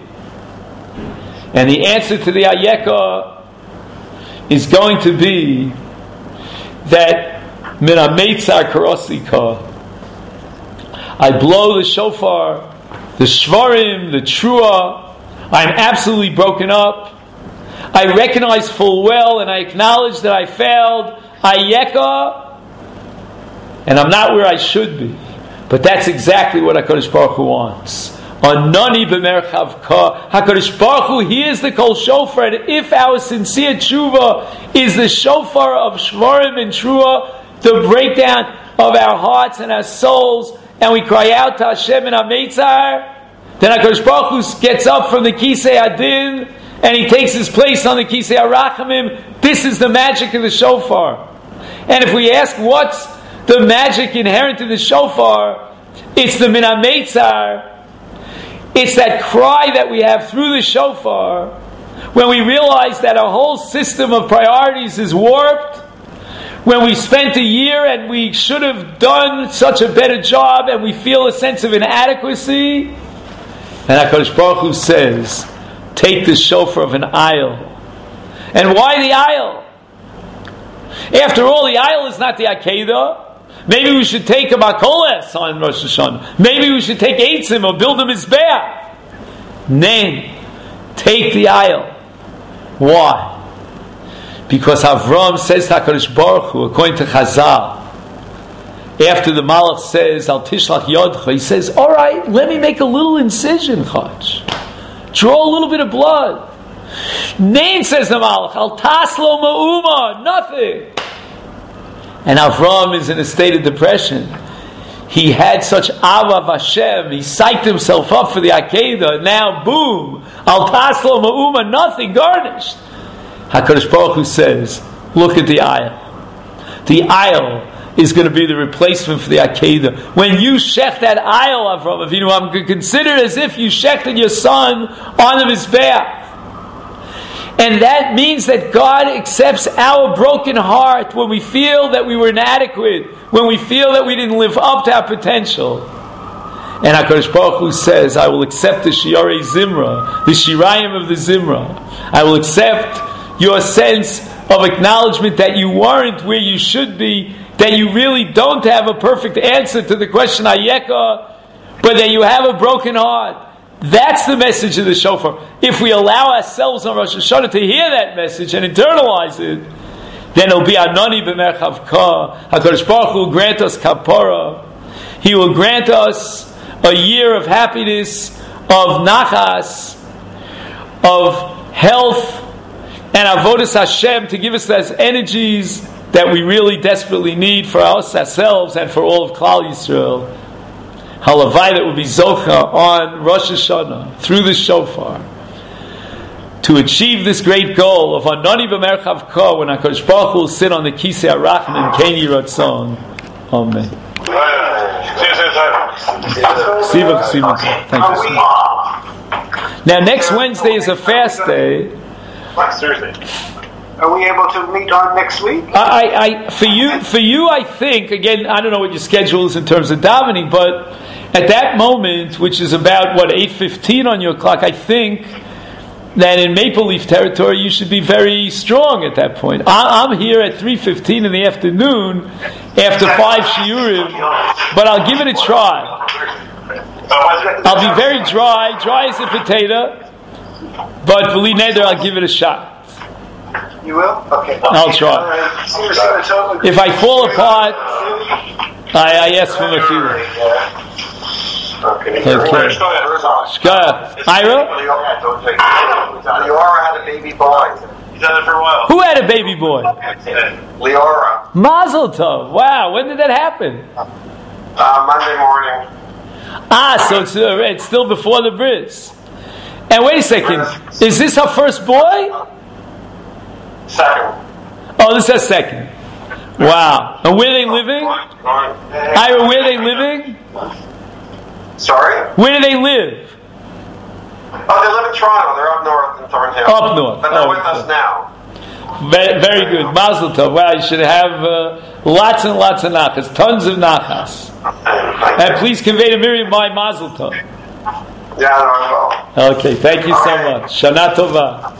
And the answer to the Ayeka is going to be that Min HaMeitzar Karosika, I blow the shofar, the shvarim, the trua, I'm absolutely broken up. I recognize full well and I acknowledge that I failed. Ayeka, and I'm not where I should be. But that's exactly what HaKadosh Baruch Hu wants. Anani b'merchavka. HaKadosh Baruch Hu hears the Kol Shofar, and if our sincere tshuva is the shofar of shvarim and trua, the breakdown of our hearts and our souls, and we cry out to Hashem in HaMeitzar, then HaKadosh Baruch Hu gets up from the Kisei Adin, and he takes his place on the Kisei HaRachamim. This is the magic of the shofar. And if we ask what's the magic inherent in the shofar, it's the Min HaMeitzar. It's that cry that we have through the shofar when we realize that our whole system of priorities is warped, when we spent a year and we should have done such a better job and we feel a sense of inadequacy. And HaKadosh Baruch Hu says, take the shofar of an aisle. And why the aisle? After all, the aisle is not the Akedah. Maybe we should take a makoles on Rosh Hashanah. Maybe we should take eitzim or build a mizbeach. Nay, take the aisle. Why? Because Avram says to HaKadosh Baruch Hu, according to Chazal, after the Malach says, Al tishlach yodcha, he says, all right, let me make a little incision, Chach. Draw a little bit of blood. Nain, says the Malach, Al taslo ma'uma, nothing. And Avram is in a state of depression. He had such ava Hashem. He psyched himself up for the Akedah. Now, boom, al taslo ma'uma, nothing, garnished. HaKadosh Baruch Hu says, look at the aisle. The aisle is going to be the replacement for the Akedah. When you shech that aisle, Avram Avinu, I'm going to consider it as if you shechted your son on the Mizbeach. And that means that God accepts our broken heart when we feel that we were inadequate, when we feel that we didn't live up to our potential. And HaKadosh Baruch Hu says, I will accept the Shiarei Zimra, the Shirayim of the Zimra. I will accept your sense of acknowledgement that you weren't where you should be, that you really don't have a perfect answer to the question Ayeka, but that you have a broken heart. That's the message of the shofar. If we allow ourselves on Rosh Hashanah to hear that message and internalize it, then it'll be Anani b'merchav ka. HaKadosh Baruch Hu will grant us kapara. He will grant us a year of happiness, of nachas, of health, and avodas Hashem, to give us those energies that we really desperately need for us, ourselves, and for all of Klal Yisrael. Halavai, that will be Zocha on Rosh Hashanah, through the shofar, to achieve this great goal of Anani b'merchav ka, when HaKadosh Baruch Hu will sit on the Kisei HaRachman, Ken Yiratzon. Amen. Siva, Siva. Thank you, Siva. Now, next Wednesday is a fast day. Next Thursday. Are we able to meet on next week? I, I, for you, for you, I think, again, I don't know what your schedule is in terms of davening, but at that moment, which is about, what, eight fifteen on your clock, I think that in Maple Leaf territory, you should be very strong at that point. I, I'm here at three fifteen in the afternoon, after five shiurim, but I'll give it a try. I'll be very dry, dry as a potato, but believe neder, I'll give it a shot. You will? Okay. I'll try. If I fall apart, I, I ask for my feeling. Okay. Okay. Shkaya. Ira? Leora had a baby boy. He's had it for a while. Who had a baby boy? Leora. Mazel tov. Wow, when did that happen? Uh, Monday morning. Ah, so it's, uh, it's still before the bris. And wait a second. Is this her first boy? Second. Oh, this is her second. Wow. And where are they living? Ira, where are they living? Sorry? Where do they live? Oh, they live in Toronto. They're up north in Thornhill. Up north. But they're oh, with us now. Very, very good. Mazel tov. Wow, you should have uh, lots and lots of nachas. Tons of nachas. And please convey to Miriam my mazel tov. Yeah, I will. Okay, thank you so much. Shana tova.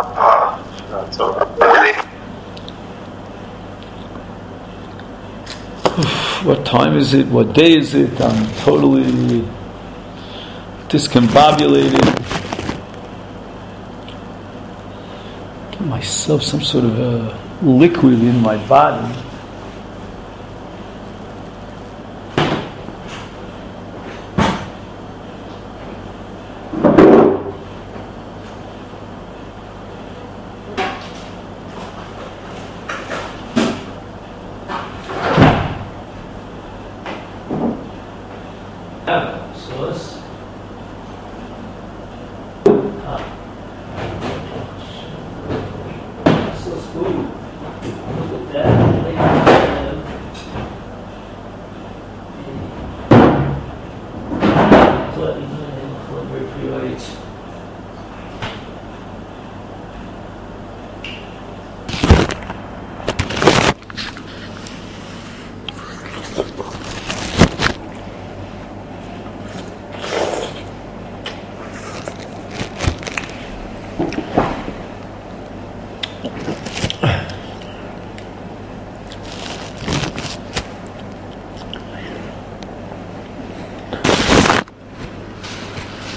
What time is it? What day is it? I'm totally discombobulated. Get myself some sort of a liquid in my body. So let's, uh,